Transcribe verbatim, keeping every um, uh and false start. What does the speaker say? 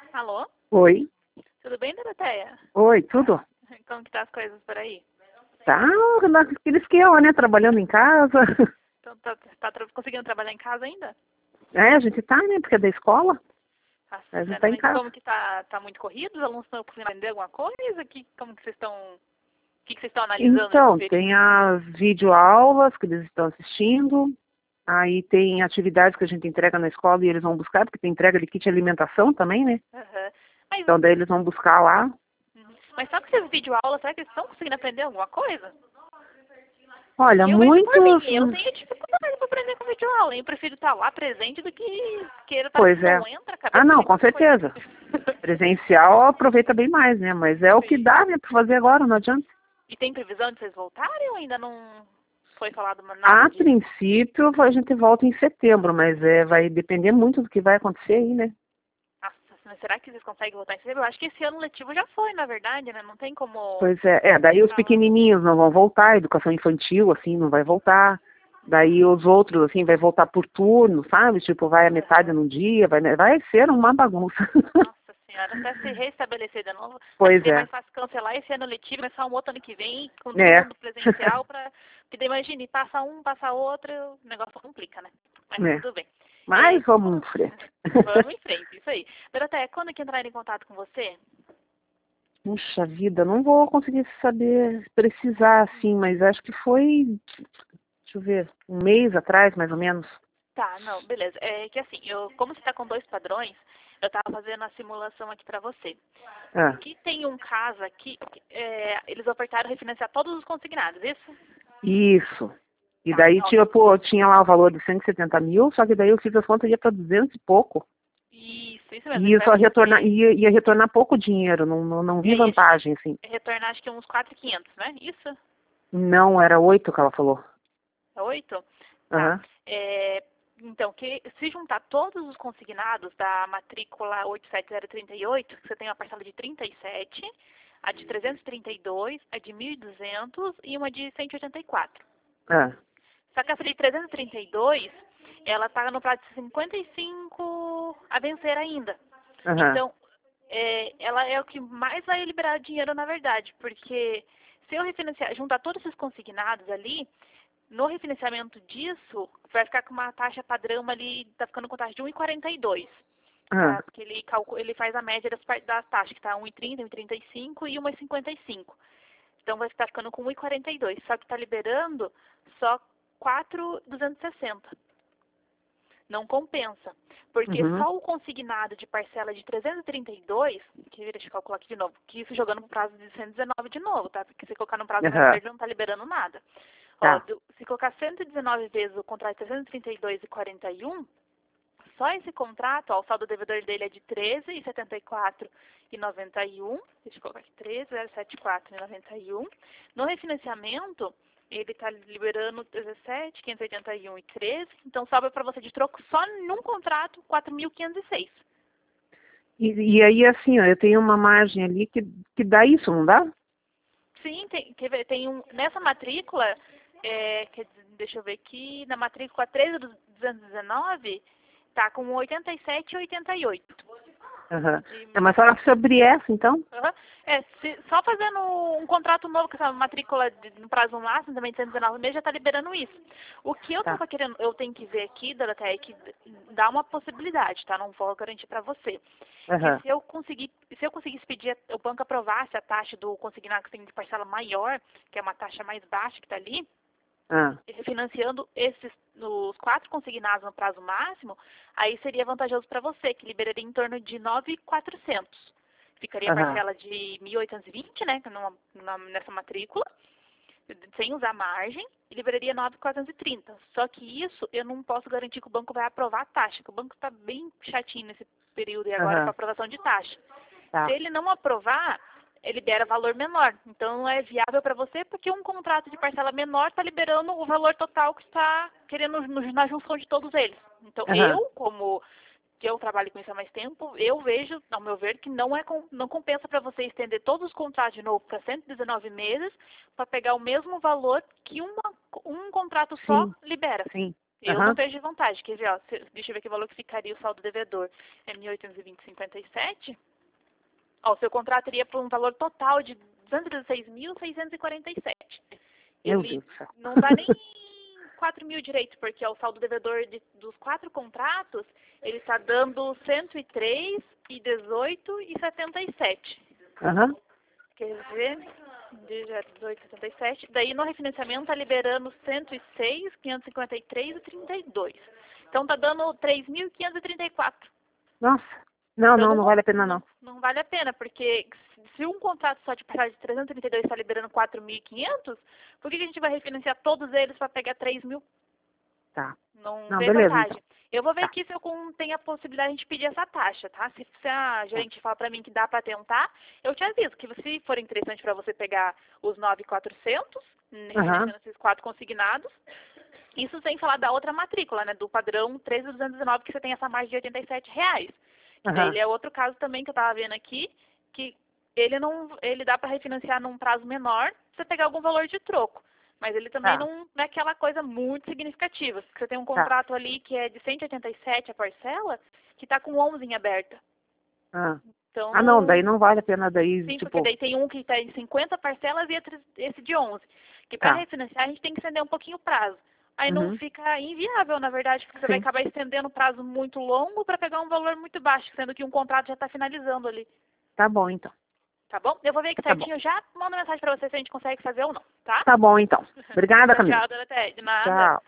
Alô? Oi. Tudo bem, Doroteia? Oi, tudo? Como que tá as coisas por aí? Tá naquele esquema, né? Trabalhando em casa. Então, tá, tá tra- conseguindo trabalhar em casa ainda? É, a gente tá, né? Porque é da escola. Nossa A gente Senhora, tá em mas casa. como que tá, tá muito corrido? Os alunos estão conseguindo aprender alguma coisa? Que, como que vocês estão... O que, que vocês estão analisando nesse Então, período? tem as videoaulas que eles estão assistindo. Aí tem atividades que a gente entrega na escola e eles vão buscar, porque tem entrega de kit alimentação também, né? Aham. Mas, Então daí eles vão buscar lá. uhum. Mas só com essas videoaulas, será que eles estão conseguindo aprender alguma coisa? Olha, Eu vejo por mim, muitos... eu tenho dificuldade para aprender com videoaula. Eu prefiro estar lá presente do que queira, parece Pois que é. não entra a Ah, cabeça não, de com muita coisa. certeza. Presencial aproveita bem mais, né? Mas é o que Sim. dá, né, pra fazer agora, não adianta. E tem previsão de vocês voltarem ou ainda não foi falado nada A disso? princípio, a gente volta em setembro, mas é, vai depender muito do que vai acontecer aí, né? Nossa, mas será que vocês conseguem voltar em setembro? Eu acho que esse ano letivo já foi, na verdade, né? Não tem como Pois é, é, daí os falar. pequenininhos não vão voltar, a educação infantil, assim, não vai voltar. Daí os outros, assim, vai voltar por turno, sabe? Tipo, vai a metade num dia, vai, vai ser uma bagunça. Nossa senhora, até se restabelecer de novo. Acho que Pois seria é, mais fácil cancelar esse ano letivo, começar um outro ano que vem, com todo né? mundo presencial, pra... Porque daí, imagine, passa um, passa outro, o negócio complica, né? Mas né? tudo bem. É, Mas vamos quando... em frente. Vamos em frente, isso aí. Doroteia, quando que entrar em contato com você? Puxa vida, não vou conseguir saber precisar, assim, mas acho que foi, deixa eu ver, um mês atrás, mais ou menos. Tá, não, beleza. É que assim, eu, como você está com dois padrões, eu estava fazendo a simulação aqui para você. Ah. Que tem um caso aqui, é, eles ofertaram refinanciar todos os consignados, isso? Isso. E Tá, daí ó, tinha, pô, tinha lá o valor de cento e setenta mil, só que daí eu fiz as contas e ia para duzentos e pouco. isso, isso mesmo, E isso ia vai só retornar, acontecer. ia, ia retornar pouco dinheiro, não, não, não vi É, ia vantagem, assim. retornar acho que uns quatro mil e quinhentos, né? Isso? Não, era oito que ela falou. É oito? Tá. Aham. É, então, que, se juntar todos os consignados da matrícula oito sete zero três oito, você tem uma parcela de trinta e sete, a de trezentos e trinta e dois, a de mil e duzentos e uma de cento e oitenta e quatro. Ah. Só que essa de trezentos e trinta e dois, ela está no prazo de cinquenta e cinco a vencer ainda. Aham. Então, é, ela é o que mais vai liberar dinheiro, na verdade, porque se eu refinanciar, juntar todos esses consignados ali, no refinanciamento disso, vai ficar com uma taxa padrão ali, tá ficando com taxa de um vírgula quarenta e dois. Ah. Tá? Porque ele, calcula, ele faz a média das, par- das taxas, que tá um vírgula trinta, um vírgula trinta e cinco e uma vírgula cinquenta e cinco. Então vai estar ficando com um vírgula quarenta e dois. Só que está liberando só quatro mil duzentos e sessenta. Não compensa. Porque Uhum. só o consignado de parcela de trezentos e trinta e dois, que deixa eu calcular aqui de novo, que isso jogando no prazo de cento e dezenove de novo, tá? Porque se colocar no prazo mais Aham. tarde não está liberando nada. Ó, Tá. do- se colocar cento e dezenove vezes o contrato de trezentos e trinta e dois e quarenta e um, só esse contrato, ó, o saldo devedor dele é de treze e setenta e quatro e noventa e um. Deixa eu colocar aqui, treze, zero setenta e quatro e noventa e um. No refinanciamento, ele está liberando dezessete, quinhentos e oitenta e um e treze. Então sobra para você de troco só num contrato quatro mil quinhentos e seis. E, e aí, assim, ó, eu tenho uma margem ali que, que dá isso, não dá? Sim, tem, quer ver, tem um, nessa matrícula, é, quer dizer, deixa eu ver aqui, na matrícula treze do duzentos e dezenove, tá com oitenta e sete e oitenta e oito. Aham. De, É, mas fala sobre essa, então? uhum. É, se, só fazendo um contrato novo com essa matrícula de, no prazo máximo, também de cento e dezenove meses, já está liberando isso. O que eu Tá. tava querendo, eu tenho que ver aqui, Doroteia, é que dá uma possibilidade, tá? Não vou garantir para você. Que Aham. se eu conseguir, se eu conseguisse pedir, o banco aprovasse a taxa do consignado que tem de parcela maior, que é uma taxa mais baixa que está ali, Ah. refinanciando esses, os quatro consignados no prazo máximo, aí seria vantajoso para você, que liberaria em torno de nove mil e quatrocentos. Ficaria a Aham. parcela de mil oitocentos e vinte, né, numa, na, nessa matrícula, sem usar margem, e liberaria nove mil quatrocentos e trinta. Só que isso eu não posso garantir que o banco vai aprovar a taxa, que o banco está bem chatinho nesse período e agora para Aham. aprovação de taxa. Se Tá. ele não aprovar, ele libera valor menor. Então não é viável para você porque um contrato de parcela menor está liberando o valor total que está querendo no- na junção de todos eles. Então Aham. eu, como que eu trabalho com isso há mais tempo, eu vejo, ao meu ver, que não, é, com- não compensa para você estender todos os contratos de novo para cento e dezenove meses para pegar o mesmo valor que uma, um contrato só Sim. libera. Sim. Eu Aham. não perdi vantagem. Quer ver, ó, se- deixa eu ver que valor que ficaria o saldo devedor. É mil oitocentos e vinte vírgula cinquenta e sete. Ó, o seu contrato iria para um valor total de duzentos e dezesseis mil seiscentos e quarenta e sete. Meu Ele Deus do céu. não dá nem quatro mil direito, porque ó, o saldo devedor de, dos quatro contratos, ele está dando cento e três e dezoito e setenta e sete. Aham. Quer ver? dezoito, setenta e sete. Daí no refinanciamento está liberando cento e seis, quinhentos e cinquenta e três e trinta e dois. Então tá dando três mil quinhentos e trinta e quatro. Nossa. Não, Então não, não vale a pena não, não. não vale a pena, porque se um contrato só de passagem de trezentos e trinta e dois está liberando quatro mil e quinhentos, por que que a gente vai refinanciar todos eles para pegar três mil? Tá. Não, Não, vê beleza, vantagem. então. Eu vou ver Tá. aqui se eu com- tenho a possibilidade de pedir essa taxa, tá? Se, se a gerente fala pra mim que dá pra tentar, eu te aviso que se for interessante pra você pegar os nove mil e quatrocentos, refinanciando esses quatro consignados, isso sem falar da outra matrícula, né? Do padrão treze mil duzentos e dezenove, que você tem essa margem de oitenta e sete reais. Que daí Aham. ele é outro caso também que eu tava vendo aqui, que ele não, ele dá pra refinanciar num prazo menor, se você pegar algum valor de troco. Mas ele também Tá. não é aquela coisa muito significativa. Você tem um Tá. contrato ali que é de cento e oitenta e sete a parcela, que está com onze em aberta. Ah. Então, Ah, não, daí não vale a pena, daí, sim, porque tipo... daí tem um que está em cinquenta parcelas e outro- esse de onze. Que para Tá. refinanciar a gente tem que estender um pouquinho o prazo. Aí não Uhum. fica inviável, na verdade, porque você vai Sim. acabar estendendo o prazo muito longo para pegar um valor muito baixo, sendo que um contrato já está finalizando ali. Tá bom, então. Tá bom? Eu vou ver aqui Tá bom. certinho, já mando mensagem para você se a gente consegue fazer ou não, tá? Tá bom, então. Obrigada, Tchau, Camila. tchau, Doroteia. De nada. Tchau.